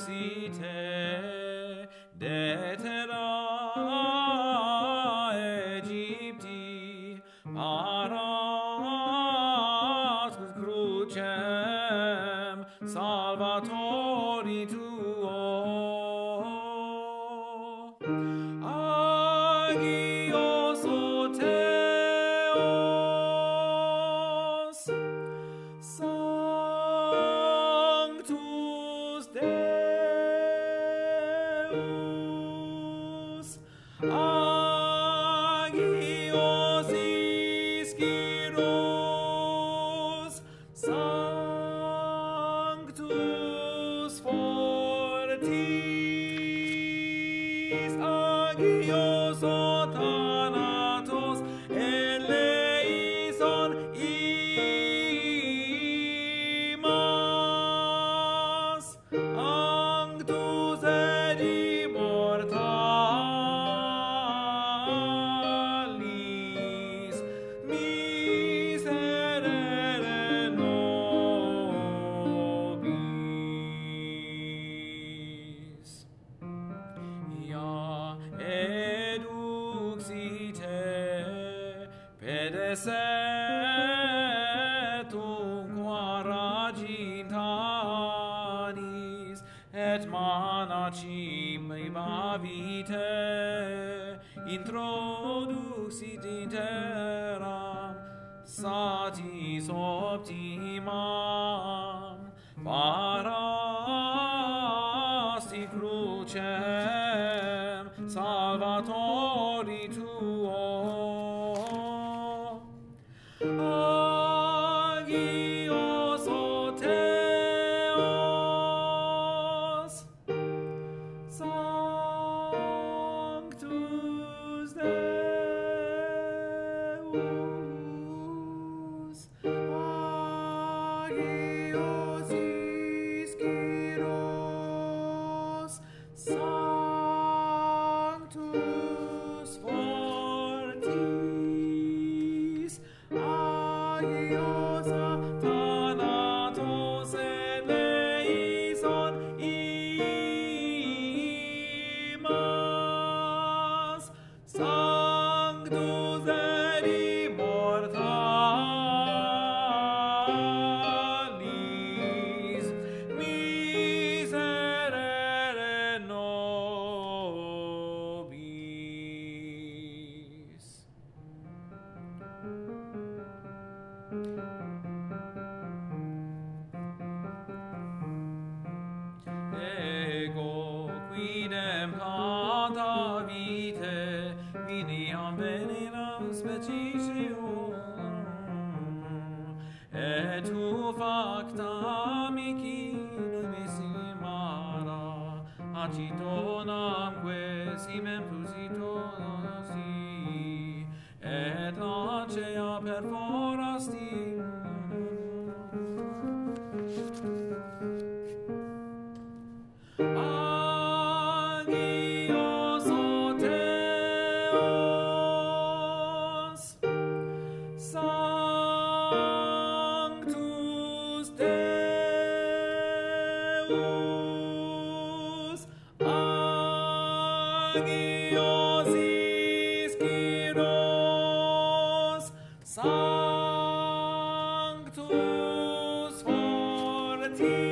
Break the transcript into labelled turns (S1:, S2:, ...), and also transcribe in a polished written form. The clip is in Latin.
S1: duxite detera Aegypti arat crucem salvatori tuo agios o Theos sanctus Deus agios ischiros sanctus fortis agios o thanatos eleison imas anctus et immortalis miserere nobis ia eduxite pedesetum quadragintanis et manacim evavite introduxit in terram satis optimam parasti crucem salvatori tuo agios o Theos sanctus Deus agios ischiros sanctus fortis agios thanatos eleison imas sanctus et immortalis miserere nobis ego quidem planta vitae viniam venenam specisium et tu facta amici numissimara acitonamque simem pusitosi et lacea perforasti agios o Theos sanctus Deus agios ischiros sanctus fortis